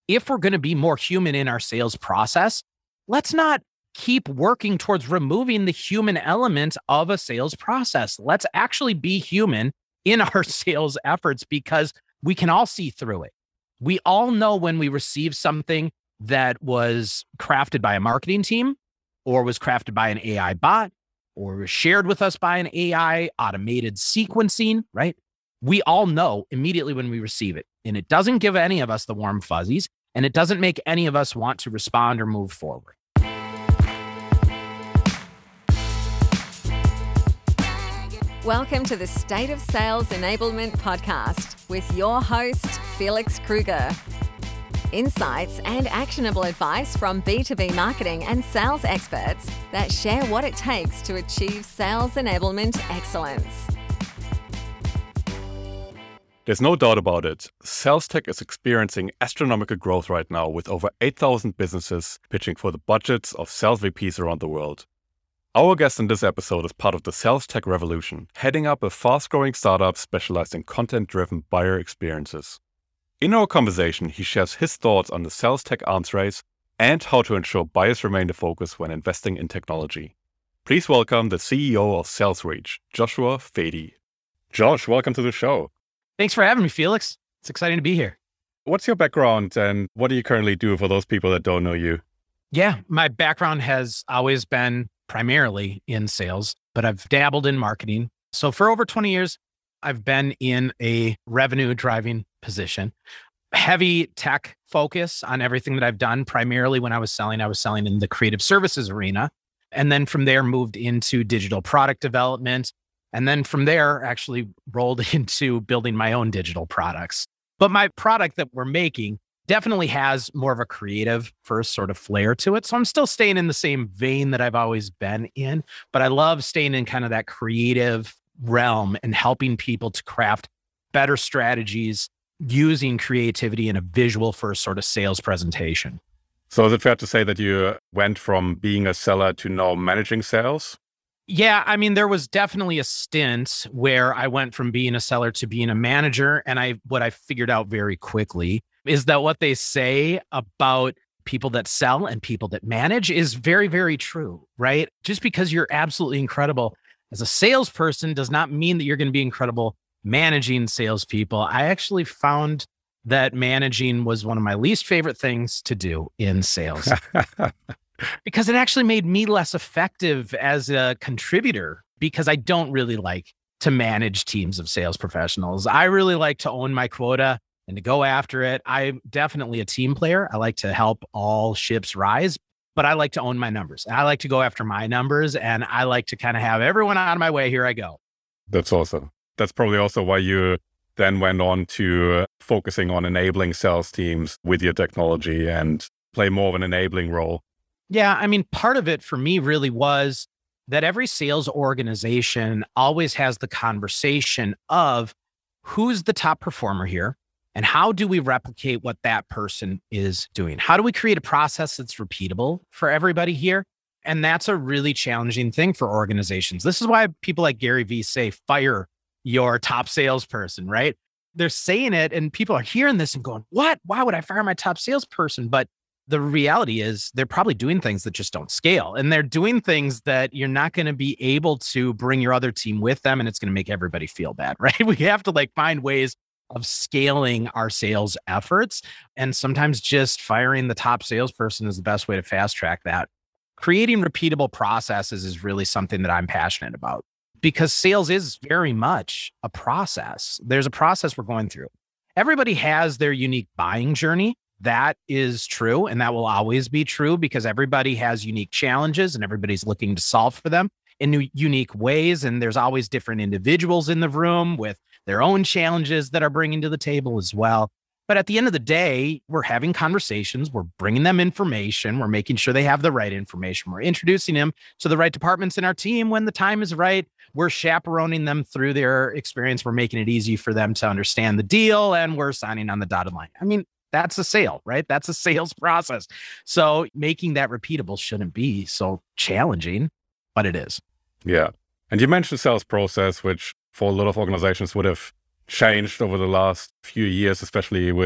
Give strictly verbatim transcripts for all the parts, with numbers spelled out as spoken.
if we're going to be more human in our sales process, let's not keep working towards removing the human element of a sales process. Let's actually be human in our sales efforts because we can all see through it. We all know when we receive something that was crafted by a marketing team or was crafted by an A I bot or was shared with us by an A I automated sequencing, right? We all know immediately when we receive it. And it doesn't give any of us the warm fuzzies, and it doesn't make any of us want to respond or move forward. Welcome to the State of Sales Enablement podcast with your host, Felix Krueger. Insights and actionable advice from B two B marketing and sales experts that share what it takes to achieve sales enablement excellence. There's no doubt about it. Sales tech is experiencing astronomical growth right now with over eight thousand businesses pitching for the budgets of sales V Ps around the world. Our guest in this episode is part of the sales tech revolution, heading up a fast-growing startup specialized in content-driven buyer experiences. In our conversation, he shares his thoughts on the sales tech arms race and how to ensure buyers remain the focus when investing in technology. Please welcome the C E O of SalesReach, Joshua Fady. Josh, welcome to the show. Thanks for having me, Felix. It's exciting to be here. What's your background and what do you currently do for those people that don't know you? Yeah, my background has always been primarily in sales, but I've dabbled in marketing. So for over twenty years, I've been in a revenue driving position, heavy tech focus on everything that I've done. Primarily when I was selling, I was selling in the creative services arena. And then from there moved into digital product development. And then from there actually rolled into building my own digital products. But my product that we're making definitely has more of a creative first sort of flair to it. So I'm still staying in the same vein that I've always been in, but I love staying in kind of that creative realm and helping people to craft better strategies using creativity in a visual first sort of sales presentation. So is it fair to say that you went from being a seller to now managing sales? Yeah, I mean, there was definitely a stint where I went from being a seller to being a manager. And I what I figured out very quickly is that what they say about people that sell and people that manage is very, very true, right? Just because you're absolutely incredible as a salesperson does not mean that you're going to be incredible managing salespeople. I actually found that managing was one of my least favorite things to do in sales because it actually made me less effective as a contributor because I don't really like to manage teams of sales professionals. I really like to own my quota and to go after it. I'm definitely a team player. I like to help all ships rise, but I like to own my numbers. I like to go after my numbers and I like to kind of have everyone out of my way. Here I go. That's awesome. That's probably also why you then went on to focusing on enabling sales teams with your technology and play more of an enabling role. Yeah. I mean, part of it for me really was that every sales organization always has the conversation of who's the top performer here. And how do we replicate what that person is doing? How do we create a process that's repeatable for everybody here? And that's a really challenging thing for organizations. This is why people like Gary Vee say, fire your top salesperson, right? They're saying it and people are hearing this and going, what? Why would I fire my top salesperson? But the reality is they're probably doing things that just don't scale. And they're doing things that you're not going to be able to bring your other team with them. And it's going to make everybody feel bad, right? We have to like find ways of scaling our sales efforts. And sometimes just firing the top salesperson is the best way to fast track that. Creating repeatable processes is really something that I'm passionate about because sales is very much a process. There's a process we're going through. Everybody has their unique buying journey. That is true. And that will always be true because everybody has unique challenges and everybody's looking to solve for them in new, unique ways. And there's always different individuals in the room with their own challenges that are bringing to the table as well. But at the end of the day, we're having conversations, we're bringing them information, we're making sure they have the right information, we're introducing them to the right departments in our team when the time is right, we're chaperoning them through their experience, we're making it easy for them to understand the deal, and we're signing on the dotted line. I mean, that's a sale, right? That's a sales process. So making that repeatable shouldn't be so challenging, but it is. Yeah. And you mentioned sales process, which for a lot of organizations would have changed over the last few years, especially with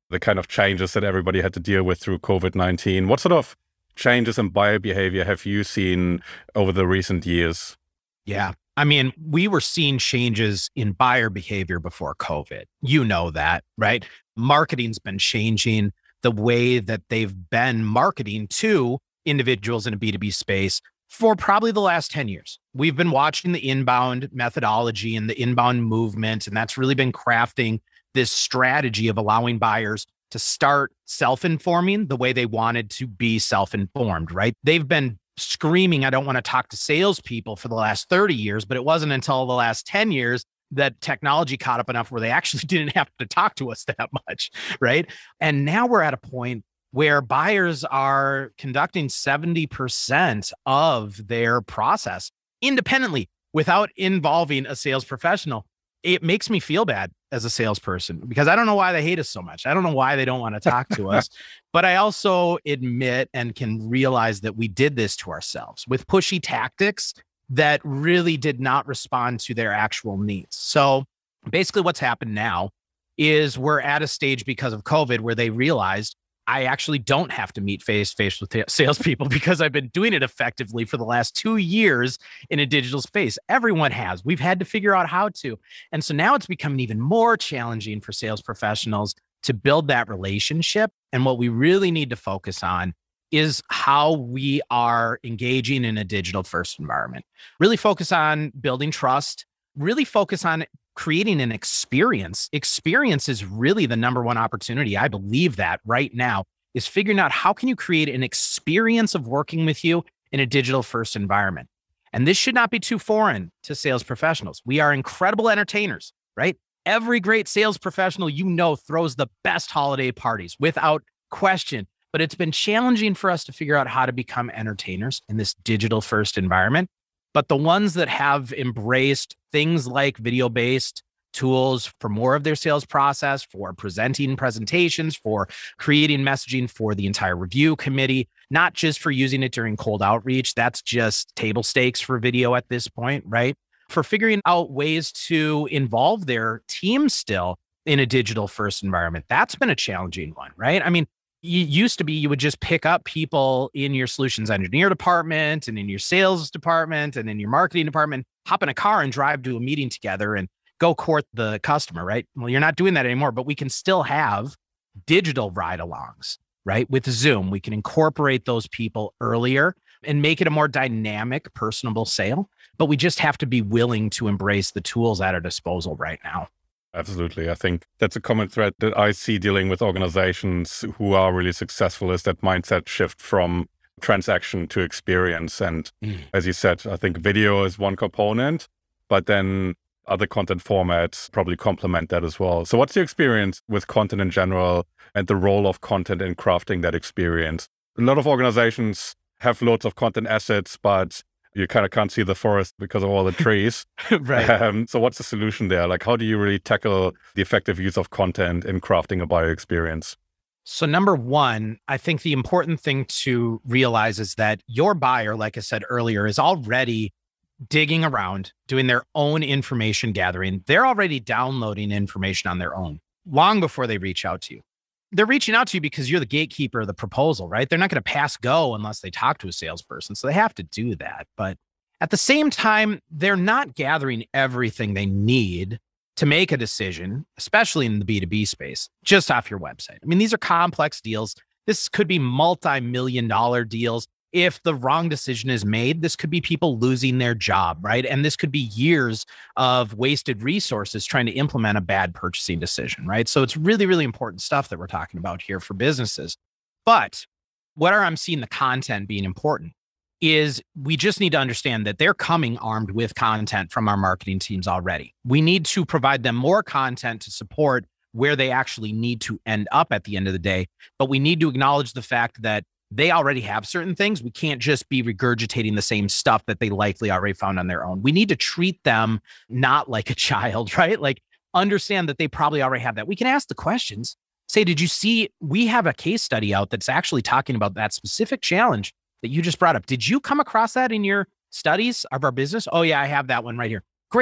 the kind of changes that everybody had to deal with through COVID nineteen. What sort of changes in buyer behavior have you seen over the recent years? Yeah. I mean, we were seeing changes in buyer behavior before COVID. You know that, right? Marketing's been changing the way that they've been marketing to individuals in a B two B space for probably the last ten years. We've been watching the inbound methodology and the inbound movement, and that's really been crafting this strategy of allowing buyers to start self-informing the way they wanted to be self-informed, right? They've been screaming, I don't want to talk to salespeople for the last thirty years, but it wasn't until the last ten years that technology caught up enough where they actually didn't have to talk to us that much, right? And now we're at a point where buyers are conducting seventy percent of their process independently without involving a sales professional. It makes me feel bad as a salesperson because I don't know why they hate us so much. I don't know why they don't want to talk to us, but I also admit and can realize that we did this to ourselves with pushy tactics that really did not respond to their actual needs. So basically what's happened now is we're at a stage because of COVID where they realized I actually don't have to meet face to face with salespeople because I've been doing it effectively for the last two years in a digital space. Everyone has. We've had to figure out how to. And so now it's becoming even more challenging for sales professionals to build that relationship. And what we really need to focus on is how we are engaging in a digital first environment. Really focus on building trust, really focus on creating an experience. Experience is really the number one opportunity. I believe that right now is figuring out how can you create an experience of working with you in a digital first environment. And this should not be too foreign to sales professionals. We are incredible entertainers, right? Every great sales professional you know throws the best holiday parties without question. But it's been challenging for us to figure out how to become entertainers in this digital first environment. But the ones that have embraced things like video-based tools for more of their sales process, for presenting presentations, for creating messaging for the entire review committee, not just for using it during cold outreach. That's just table stakes for video at this point, right? For figuring out ways to involve their team still in a digital first environment. That's been a challenging one, right? I mean, it used to be you would just pick up people in your solutions engineer department and in your sales department and in your marketing department, hop in a car and drive to a meeting together and go court the customer, right? Well, you're not doing that anymore, but we can still have digital ride-alongs, right? With Zoom, we can incorporate those people earlier and make it a more dynamic, personable sale. But we just have to be willing to embrace the tools at our disposal right now. Absolutely. I think that's a common thread that I see dealing with organizations who are really successful is that mindset shift from transaction to experience. And mm. as you said, I think video is one component, but then other content formats probably complement that as well. So what's your experience with content in general and the role of content in crafting that experience? A lot of organizations have loads of content assets, but you kind of can't see the forest because of all the trees. Right. Um, so what's the solution there? Like, how do you really tackle the effective use of content in crafting a buyer experience? So number one, I think the important thing to realize is that your buyer, like I said earlier, is already digging around, doing their own information gathering. They're already downloading information on their own long before they reach out to you. They're reaching out to you because you're the gatekeeper of the proposal, right? They're not going to pass go unless they talk to a salesperson. So they have to do that. But at the same time, they're not gathering everything they need to make a decision, especially in the B two B space, just off your website. I mean, these are complex deals. This could be multi-million dollar deals. If the wrong decision is made, this could be people losing their job, right? And this could be years of wasted resources trying to implement a bad purchasing decision, right? So it's really, really important stuff that we're talking about here for businesses. But where I'm seeing the content being important is we just need to understand that they're coming armed with content from our marketing teams already. We need to provide them more content to support where they actually need to end up at the end of the day. But we need to acknowledge the fact that they already have certain things. We can't just be regurgitating the same stuff that they likely already found on their own. We need to treat them not like a child, right? Like understand that they probably already have that. We can ask the questions. Say, did you see, we have a case study out that's actually talking about that specific challenge that you just brought up. Did you come across that in your studies of our business? Oh yeah, I have that one right here. Great.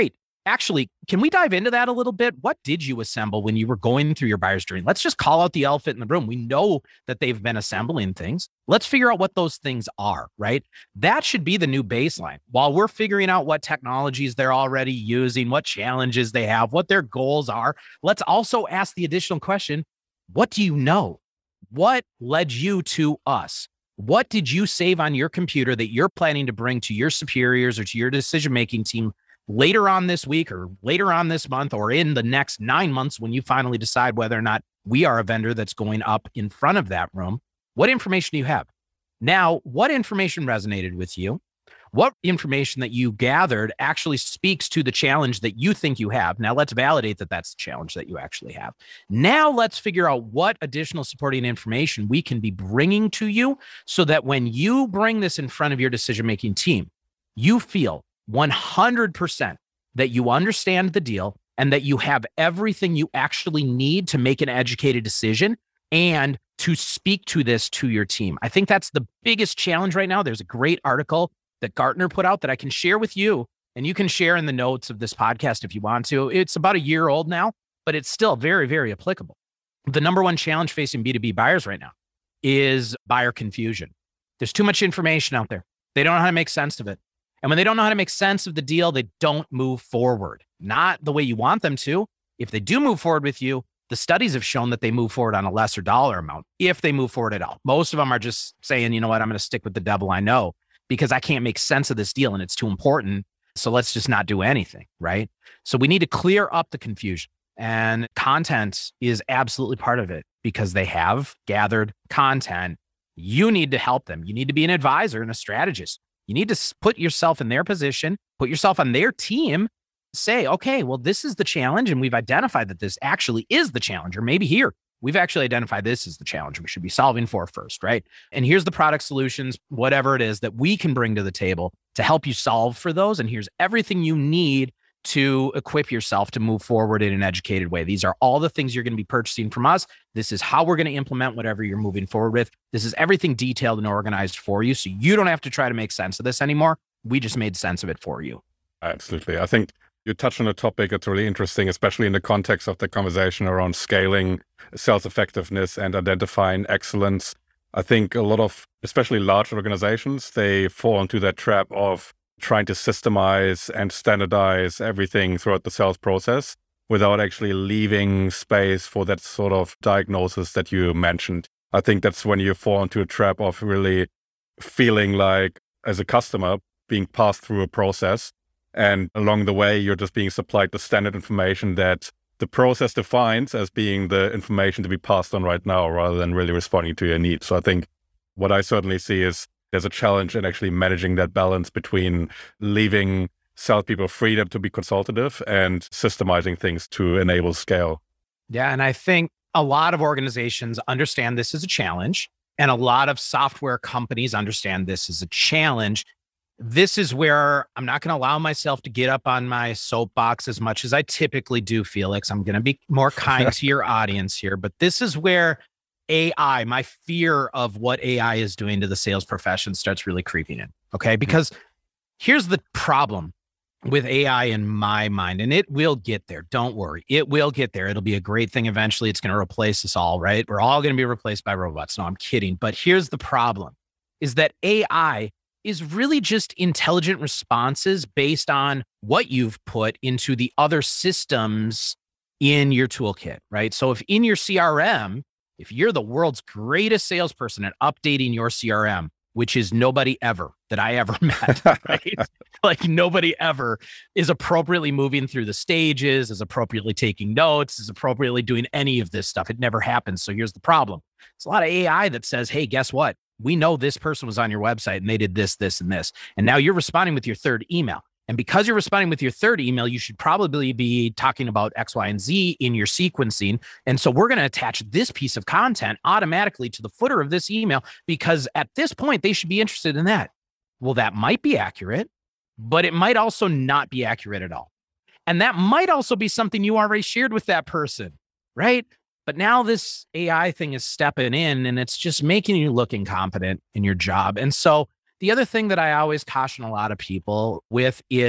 actually, can we dive into that a little bit? What did you assemble when you were going through your buyer's journey? Let's just call out the elephant in the room. We know that they've been assembling things. Let's figure out what those things are, right? That should be the new baseline. While we're figuring out what technologies they're already using, what challenges they have, what their goals are, let's also ask the additional question, what do you know? What led you to us? What did you save on your computer that you're planning to bring to your superiors or to your decision-making team later on this week or later on this month or in the next nine months when you finally decide whether or not we are a vendor that's going up in front of that room? What information do you have? Now, what information resonated with you? What information that you gathered actually speaks to the challenge that you think you have? Now, let's validate that that's the challenge that you actually have. Now, let's figure out what additional supporting information we can be bringing to you so that when you bring this in front of your decision-making team, you feel one hundred percent that you understand the deal and that you have everything you actually need to make an educated decision and to speak to this to your team. I think that's the biggest challenge right now. There's a great article that Gartner put out that I can share with you, and you can share in the notes of this podcast if you want to. It's about a year old now, but it's still very, very applicable. The number one challenge facing B two B buyers right now is buyer confusion. There's too much information out there. They don't know how to make sense of it. And when they don't know how to make sense of the deal, they don't move forward. Not the way you want them to. If they do move forward with you, the studies have shown that they move forward on a lesser dollar amount, if they move forward at all. Most of them are just saying, you know what, I'm going to stick with the devil I know because I can't make sense of this deal and it's too important. So let's just not do anything, right? So we need to clear up the confusion. And content is absolutely part of it because they have gathered content. You need to help them. You need to be an advisor and a strategist. You need to put yourself in their position, put yourself on their team, say, okay, well, this is the challenge. And we've identified that this actually is the challenge. Or maybe here, we've actually identified this as the challenge we should be solving for first, right? And here's the product solutions, whatever it is that we can bring to the table to help you solve for those. And here's everything you need to equip yourself to move forward in an educated way. These are all the things you're going to be purchasing from us. This is how we're going to implement whatever you're moving forward with. This is everything detailed and organized for you. So you don't have to try to make sense of this anymore. We just made sense of it for you. Absolutely. I think you touched on a topic that's really interesting, especially in the context of the conversation around scaling sales effectiveness and identifying excellence. I think a lot of, especially large organizations, they fall into that trap of trying to systemize and standardize everything throughout the sales process without actually leaving space for that sort of diagnosis that you mentioned. I think that's when you fall into a trap of really feeling like, as a customer, being passed through a process. And along the way, you're just being supplied the standard information that the process defines as being the information to be passed on right now, rather than really responding to your needs. So I think what I certainly see is there's a challenge in actually managing that balance between leaving salespeople freedom to be consultative and systemizing things to enable scale. Yeah. And I think a lot of organizations understand this as a challenge, and a lot of software companies understand this as a challenge. This is where I'm not going to allow myself to get up on my soapbox as much as I typically do, Felix. I'm going to be more kind to your audience here, but this is where A I, my fear of what A I is doing to the sales profession starts really creeping in. Okay. Because here's the problem with A I in my mind, and it will get there. Don't worry. It will get there. It'll be a great thing. Eventually it's going to replace us all, right? We're all going to be replaced by robots. No, I'm kidding. But here's the problem is that A I is really just intelligent responses based on what you've put into the other systems in your toolkit, right? So if in your C R M, if you're the world's greatest salesperson at updating your C R M, which is nobody ever that I ever met, right? Like nobody ever is appropriately moving through the stages, is appropriately taking notes, is appropriately doing any of this stuff. It never happens. So here's the problem. It's a lot of A I that says, hey, guess what? We know this person was on your website and they did this, this, and this. And now you're responding with your third email. And because you're responding with your third email, you should probably be talking about X, Y, and Z in your sequencing. And so we're going to attach this piece of content automatically to the footer of this email because at this point, they should be interested in that. Well, that might be accurate, but it might also not be accurate at all. And that might also be something you already shared with that person, right? But now this A I thing is stepping in and it's just making you look incompetent in your job. And so the other thing that I always caution a lot of people with is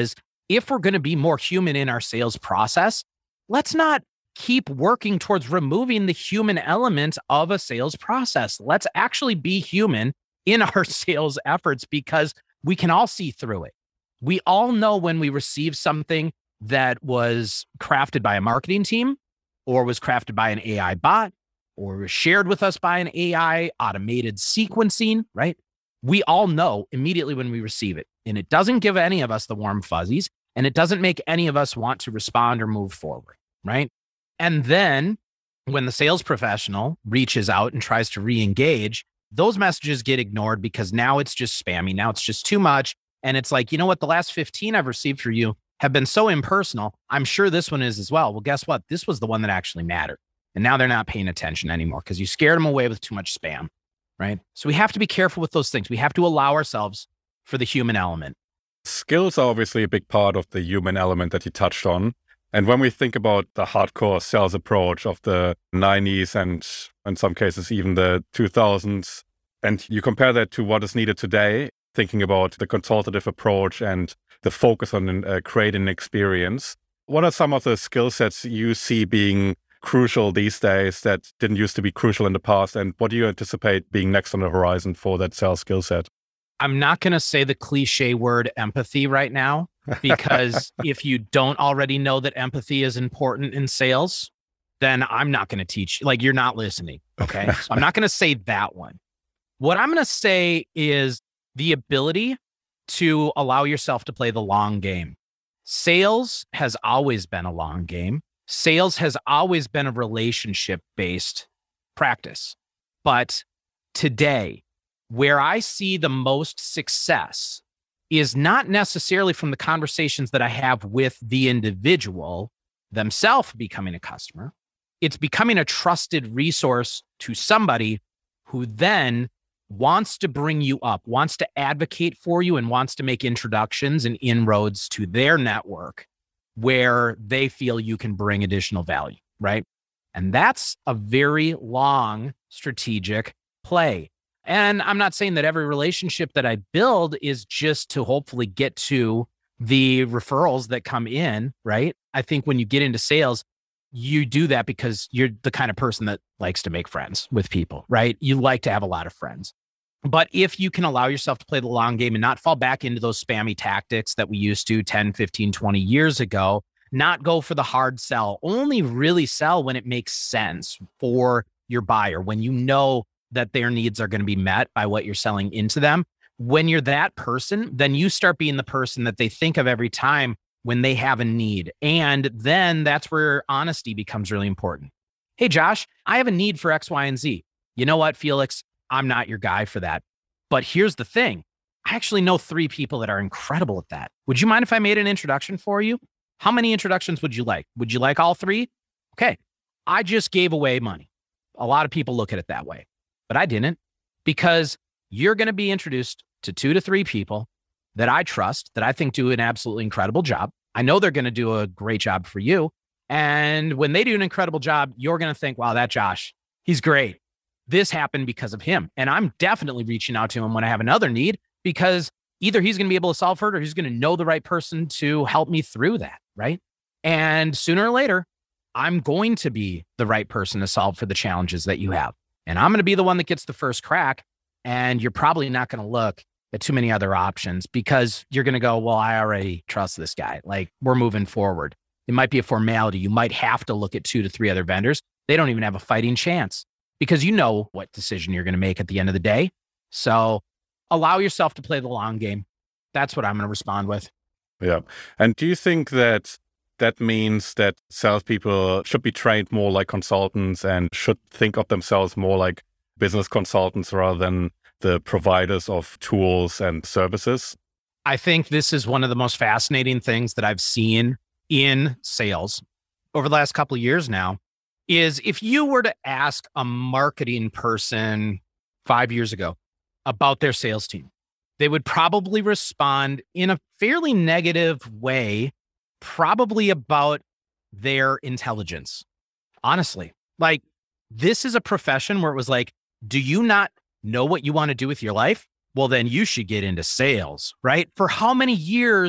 if we're going to be more human in our sales process, let's not keep working towards removing the human element of a sales process. Let's actually be human in our sales efforts because we can all see through it. We all know when we receive something that was crafted by a marketing team or was crafted by an A I bot or was shared with us by an A I automated sequencing, right? We all know immediately when we receive it. And it doesn't give any of us the warm fuzzies, and it doesn't make any of us want to respond or move forward, right? And then when the sales professional reaches out and tries to re-engage, those messages get ignored because now it's just spammy. Now it's just too much. And it's like, you know what? The last fifteen I've received for you have been so impersonal. I'm sure this one is as well. Well, guess what? This was the one that actually mattered. And now they're not paying attention anymore because you scared them away with too much spam, right? So we have to be careful with those things. We have to allow ourselves for the human element. Skills are obviously a big part of the human element that you touched on. And when we think about the hardcore sales approach of the nineties and in some cases even the two thousands, and you compare that to what is needed today, thinking about the consultative approach and the focus on uh, creating an experience, what are some of the skill sets you see being crucial these days that didn't used to be crucial in the past? And what do you anticipate being next on the horizon for that sales skill set? I'm not going to say the cliche word empathy right now, because if you don't already know that empathy is important in sales, then I'm not going to teach, like you're not listening. Okay. So I'm not going to say that one. What I'm going to say is the ability to allow yourself to play the long game. Sales has always been a long game. Sales has always been a relationship-based practice. But today, where I see the most success is not necessarily from the conversations that I have with the individual themselves becoming a customer. It's becoming a trusted resource to somebody who then wants to bring you up, wants to advocate for you, and wants to make introductions and inroads to their network where they feel you can bring additional value, right? And that's a very long strategic play. And I'm not saying that every relationship that I build is just to hopefully get to the referrals that come in, right? I think when you get into sales, you do that because you're the kind of person that likes to make friends with people, right? You like to have a lot of friends. But if you can allow yourself to play the long game and not fall back into those spammy tactics that we used to ten, fifteen, twenty years ago, not go for the hard sell, only really sell when it makes sense for your buyer, when you know that their needs are going to be met by what you're selling into them. When you're that person, then you start being the person that they think of every time when they have a need. And then that's where honesty becomes really important. Hey, Josh, I have a need for X, Y, and Z. You know what, Felix? I'm not your guy for that. But here's the thing. I actually know three people that are incredible at that. Would you mind if I made an introduction for you? How many introductions would you like? Would you like all three? Okay. I just gave away money. A lot of people look at it that way, but I didn't, because you're going to be introduced to two to three people that I trust, that I think do an absolutely incredible job. I know they're going to do a great job for you. And when they do an incredible job, you're going to think, wow, that Josh, he's great. This happened because of him. And I'm definitely reaching out to him when I have another need, because either he's going to be able to solve for it or he's going to know the right person to help me through that, right? And sooner or later, I'm going to be the right person to solve for the challenges that you have. And I'm going to be the one that gets the first crack. And you're probably not going to look at too many other options because you're going to go, well, I already trust this guy. Like, we're moving forward. It might be a formality. You might have to look at two to three other vendors. They don't even have a fighting chance because you know what decision you're going to make at the end of the day. So allow yourself to play the long game. That's what I'm going to respond with. Yeah. And do you think that that means that salespeople should be trained more like consultants and should think of themselves more like business consultants rather than the providers of tools and services? I think this is one of the most fascinating things that I've seen in sales over the last couple of years now, is if you were to ask a marketing person five years ago about their sales team, they would probably respond in a fairly negative way, probably about their intelligence. Honestly, like, this is a profession where it was like, do you not know what you want to do with your life? Well, then you should get into sales, right? For how many years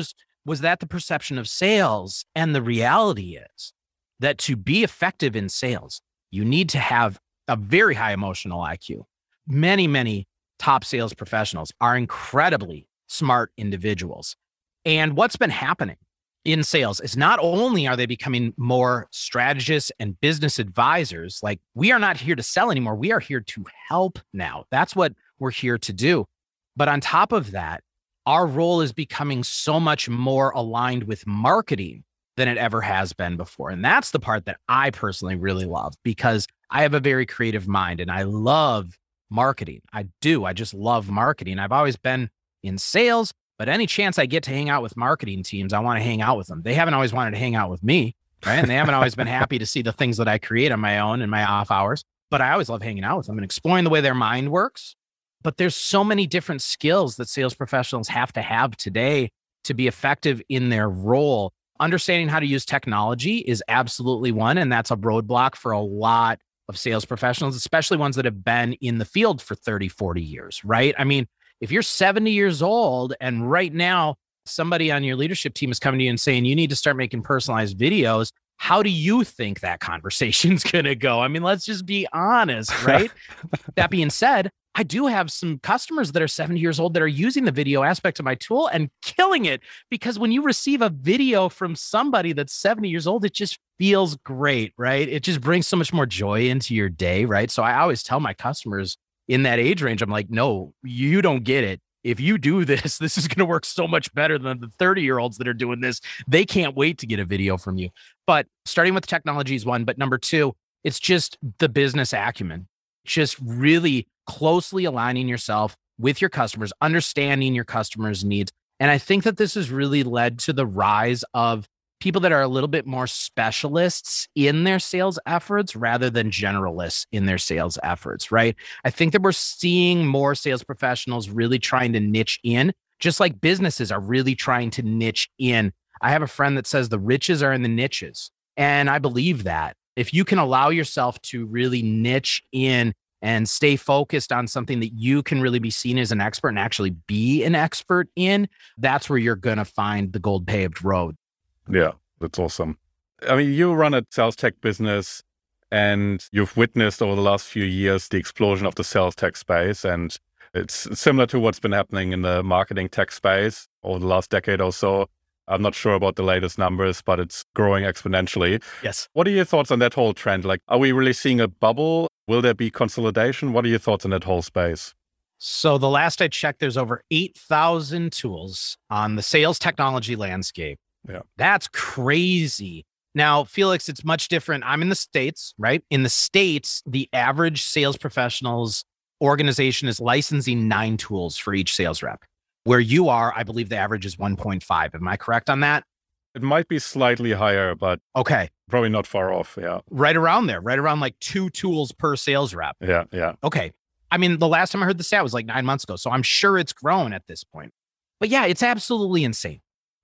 was that the perception of sales? And the reality is that to be effective in sales, you need to have a very high emotional I Q. Many, many top sales professionals are incredibly smart individuals. And what's been happening in sales is not only are they becoming more strategists and business advisors, like we are not here to sell anymore. We are here to help now. That's what we're here to do. But on top of that, our role is becoming so much more aligned with marketing than it ever has been before. And that's the part that I personally really love, because I have a very creative mind and I love marketing. I do. I just love marketing. I've always been in sales, but any chance I get to hang out with marketing teams, I want to hang out with them. They haven't always wanted to hang out with me, right? And they haven't always been happy to see the things that I create on my own in my off hours, but I always love hanging out with them and exploring the way their mind works. But there's so many different skills that sales professionals have to have today to be effective in their role. Understanding how to use technology is absolutely one, and that's a roadblock for a lot of sales professionals, especially ones that have been in the field for thirty, forty years, right? I mean, if you're seventy years old and right now somebody on your leadership team is coming to you and saying, you need to start making personalized videos, how do you think that conversation's going to go? I mean, let's just be honest, right? That being said, I do have some customers that are seventy years old that are using the video aspect of my tool and killing it, because when you receive a video from somebody that's seventy years old, it just feels great, right? It just brings so much more joy into your day, right? So I always tell my customers in that age range, I'm like, no, you don't get it. If you do this, this is going to work so much better than the thirty year olds that are doing this. They can't wait to get a video from you. But starting with technology is one, but number two, it's just the business acumen, just really closely aligning yourself with your customers, understanding your customers' needs. And I think that this has really led to the rise of people that are a little bit more specialists in their sales efforts rather than generalists in their sales efforts, right? I think that we're seeing more sales professionals really trying to niche in, just like businesses are really trying to niche in. I have a friend that says the riches are in the niches. And I believe that. If you can allow yourself to really niche in and stay focused on something that you can really be seen as an expert and actually be an expert in, that's where you're going to find the gold paved road. Yeah, that's awesome. I mean, you run a sales tech business and you've witnessed over the last few years the explosion of the sales tech space. And it's similar to what's been happening in the marketing tech space over the last decade or so. I'm not sure about the latest numbers, but it's growing exponentially. Yes. What are your thoughts on that whole trend? Like, are we really seeing a bubble? Will there be consolidation? What are your thoughts on that whole space? So the last I checked, there's over eight thousand tools on the sales technology landscape. Yeah. That's crazy. Now, Felix, it's much different. I'm in the States, right? In the States, the average sales professionals organization is licensing nine tools for each sales rep. Where you are, I believe the average is one point five. Am I correct on that? It might be slightly higher, but okay, probably not far off. Yeah. Right around there, right around like two tools per sales rep. Yeah. Yeah. Okay. I mean, the last time I heard the stat was like nine months ago. So I'm sure it's grown at this point. But yeah, it's absolutely insane.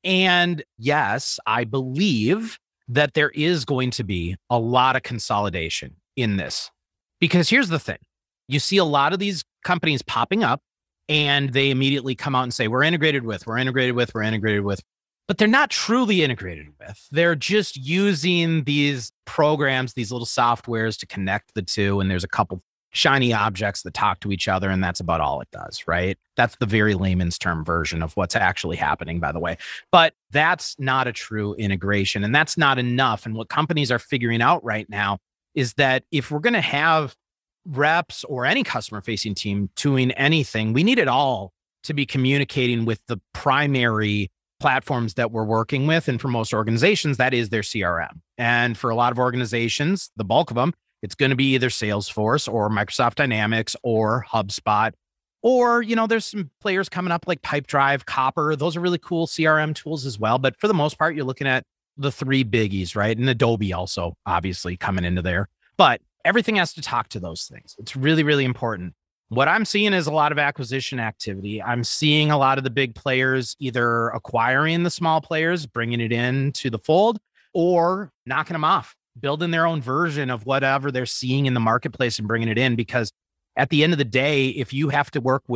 And yes, I believe that there is going to be a lot of consolidation in this. Because here's the thing. You see a lot of these companies popping up and they immediately come out and say, we're integrated with, we're integrated with, we're integrated with. But they're not truly integrated with. They're just using these programs, these little softwares to connect the two. And there's a couple shiny objects that talk to each other. And that's about all it does, right? That's the very layman's term version of what's actually happening, by the way. But that's not a true integration. And that's not enough. And what companies are figuring out right now is that if we're going to have reps or any customer facing team doing anything, we need it all to be communicating with the primary platforms that we're working with. And for most organizations, that is their C R M. And for a lot of organizations, the bulk of them, it's going to be either Salesforce or Microsoft Dynamics or HubSpot, or, you know, there's some players coming up like Pipedrive, Copper. Those are really cool C R M tools as well. But for the most part, you're looking at the three biggies, right? And Adobe also obviously coming into there. But everything has to talk to those things. It's really, really important. What I'm seeing is a lot of acquisition activity. I'm seeing a lot of the big players either acquiring the small players, bringing it into the fold, or knocking them off, building their own version of whatever they're seeing in the marketplace and bringing it in. Because at the end of the day, if you have to work with,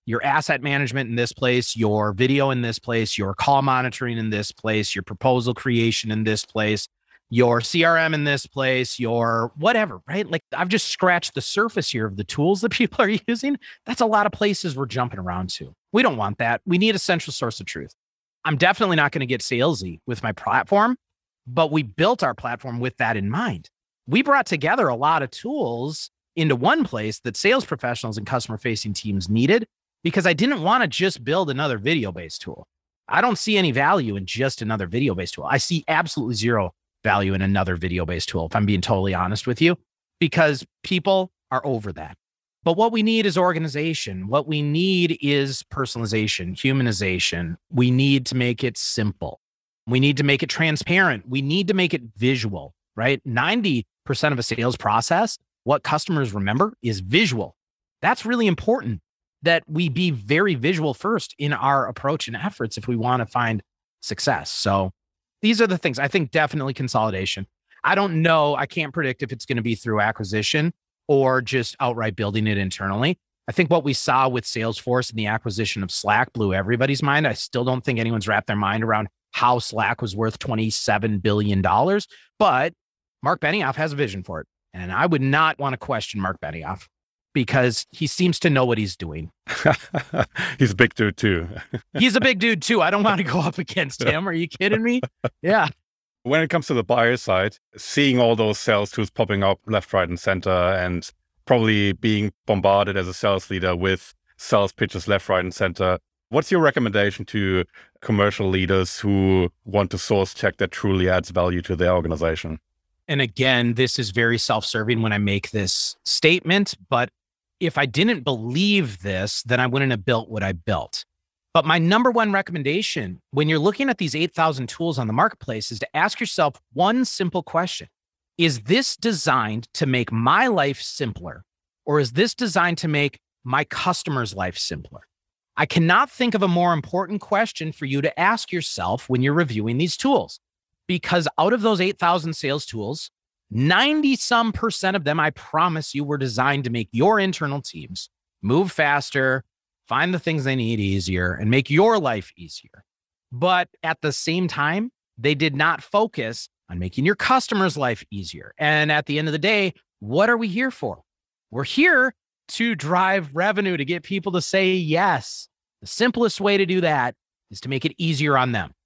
your asset management in this place, your video in this place, your call monitoring in this place, your proposal creation in this place, your C R M in this place, your whatever, right? Like I've just scratched the surface here of the tools that people are using. That's a lot of places we're jumping around to. We don't want that. We need a central source of truth. I'm definitely not going to get salesy with my platform, but we built our platform with that in mind. We brought together a lot of tools into one place that sales professionals and customer facing teams needed, because I didn't want to just build another video-based tool. I don't see any value in just another video-based tool. I see absolutely zero value in another video-based tool, if I'm being totally honest with you, because people are over that. But what we need is organization. What we need is personalization, humanization. We need to make it simple. We need to make it transparent. We need to make it visual, right? ninety percent of a sales process, what customers remember is visual. That's really important, that we be very visual first in our approach and efforts if we want to find success. So these are the things. I think definitely consolidation. I don't know. I can't predict if it's going to be through acquisition or just outright building it internally. I think what we saw with Salesforce and the acquisition of Slack blew everybody's mind. I still don't think anyone's wrapped their mind around how Slack was worth twenty-seven billion dollars, but Mark Benioff has a vision for it. And I would not want to question Mark Benioff, because he seems to know what he's doing. He's a big dude too. He's a big dude too. I don't want to go up against him. Are you kidding me? Yeah. When it comes to the buyer side, seeing all those sales tools popping up left, right, and center, and probably being bombarded as a sales leader with sales pitches left, right, and center, what's your recommendation to commercial leaders who want to source tech that truly adds value to their organization? And again, this is very self-serving when I make this statement, but if I didn't believe this, then I wouldn't have built what I built. But my number one recommendation when you're looking at these eight thousand tools on the marketplace is to ask yourself one simple question. Is this designed to make my life simpler, or is this designed to make my customer's life simpler? I cannot think of a more important question for you to ask yourself when you're reviewing these tools. Because out of those eight thousand sales tools, ninety some percent of them, I promise you, were designed to make your internal teams move faster, find the things they need easier, and make your life easier. But at the same time, they did not focus on making your customer's life easier. And at the end of the day, what are we here for? We're here to drive revenue, to get people to say yes. The simplest way to do that is to make it easier on them.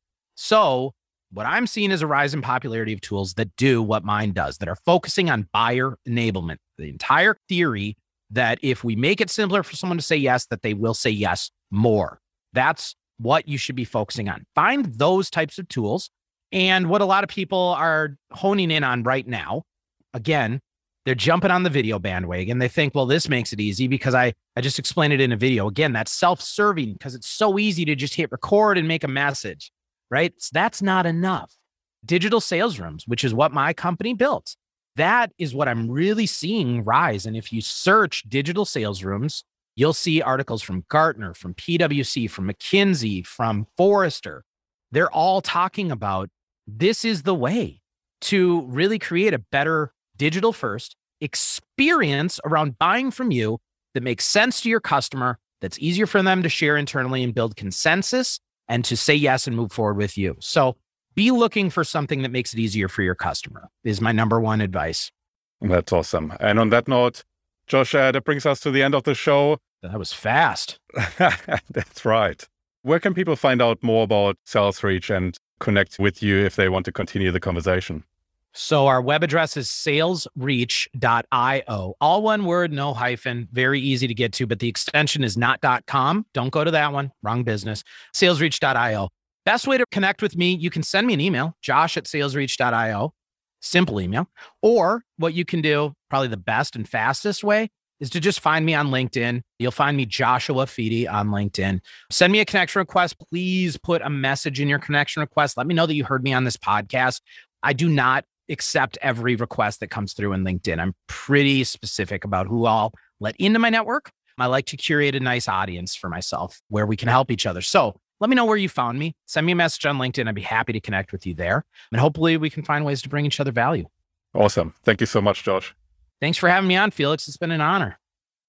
So what I'm seeing is a rise in popularity of tools that do what mine does, that are focusing on buyer enablement. The entire theory that if we make it simpler for someone to say yes, that they will say yes more. That's what you should be focusing on. Find those types of tools. And what a lot of people are honing in on right now, again, they're jumping on the video bandwagon. They think, well, this makes it easy because I, I just explained it in a video. Again, that's self-serving because it's so easy to just hit record and make a message. Right? So that's not enough. Digital sales rooms, which is what my company built, that is what I'm really seeing rise. And if you search digital sales rooms, you'll see articles from Gartner, from P W C, from McKinsey, from Forrester. They're all talking about this is the way to really create a better digital first experience around buying from you that makes sense to your customer, that's easier for them to share internally and build consensus and to say yes and move forward with you. So be looking for something that makes it easier for your customer is my number one advice. That's awesome. And on that note, Josh, uh, that brings us to the end of the show. That was fast. That's right. Where can people find out more about SalesReach and connect with you if they want to continue the conversation? So our web address is sales reach dot io. All one word, no hyphen, very easy to get to, but the extension is not .com. Don't go to that one, wrong business. sales reach dot io. Best way to connect with me, you can send me an email, josh at sales reach dot io, simple email. Or what you can do, probably the best and fastest way, is to just find me on LinkedIn. You'll find me Joshua Fidi on LinkedIn. Send me a connection request. Please put a message in your connection request. Let me know that you heard me on this podcast. I do not accept every request that comes through in LinkedIn. I'm pretty specific about who I'll let into my network. I like to curate a nice audience for myself where we can help each other. So let me know where you found me. Send me a message on LinkedIn. I'd be happy to connect with you there. And hopefully we can find ways to bring each other value. Awesome. Thank you so much, Josh. Thanks for having me on, Felix. It's been an honor.